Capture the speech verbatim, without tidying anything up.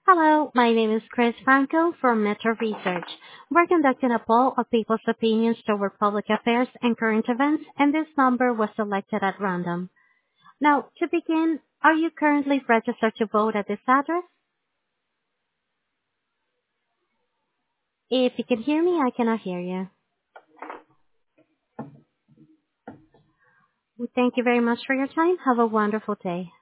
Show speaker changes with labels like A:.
A: Hello, my name is Chris Franco from Metro Research. We're conducting a poll of people's opinions toward public affairs and current events, and this number was selected at random. Now, to begin, are you currently registered to vote at this address? If you can hear me, I cannot hear you. Well, thank you very much for your time. Have a wonderful day.